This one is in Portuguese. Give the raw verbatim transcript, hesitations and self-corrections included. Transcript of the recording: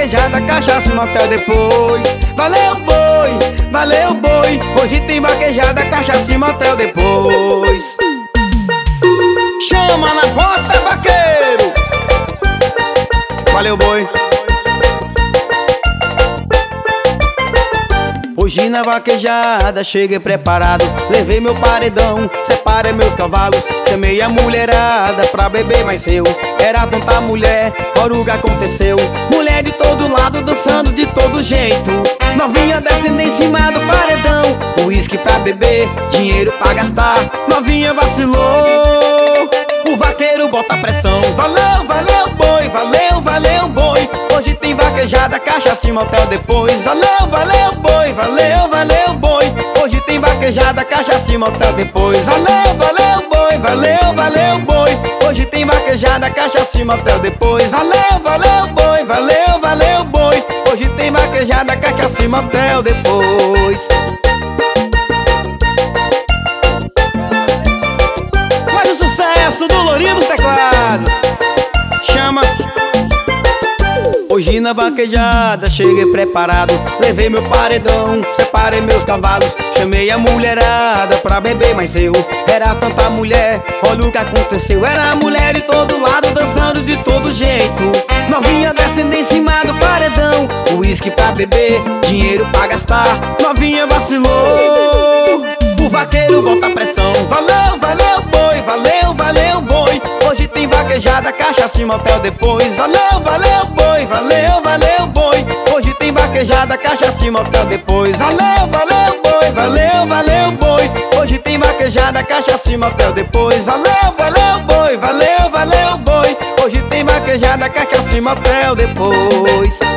vaquejada, cachaça e motel depois. Valeu boi, valeu boi, hoje tem vaquejada, cachaça e motel depois. Chama na porta, vaqueiro. Valeu boi. Hoje na vaquejada cheguei preparado, levei meu paredão, separei meus cavalos, chamei a mulherada pra beber mais eu. Era tanta mulher, olha o que aconteceu. Mulher de todo lado, dançando de todo jeito. Novinha descendo em cima do paredão, uísque pra beber, dinheiro pra gastar. Novinha vacilou, o vaqueiro bota pressão. Valeu, valeu boi, valeu, valeu boi, hoje tem vaquejada, cachaça e motel depois. Valeu, valeu boi, valeu, valeu boi, hoje tem vaquejada, cachaça e motel depois. Valeu, valeu boi, valeu, valeu boi, hoje tem vaquejada, cachaça e motel depois. Valeu, valeu boi, valeu, valeu boi, hoje tem vaquejada, cachaça e motel depois. Mais um sucesso do Lourinho dos teclados. Chama. Hoje na vaquejada cheguei preparado, levei meu paredão, separei meus cavalos, chamei a mulherada pra beber mais eu. Era tanta mulher, olha o que aconteceu. Era mulher de todo lado, dançando de todo jeito. Novinha descendo em cima do paredão, uísque pra beber, dinheiro pra gastar. Novinha vacilou, o vaqueiro bota pressão. Valeu, valeu boi, valeu, valeu boi, hoje tem vaquejada, cachaça e motel depois. Valeu, valeu boi, valeu, valeu boi, hoje tem vaquejada, cachaça e motel depois. Valeu, valeu boi, valeu, valeu boi, hoje tem vaquejada, cachaça e motel depois. Valeu, valeu boi, valeu, valeu boi, hoje tem vaquejada, cachaça e motel depois.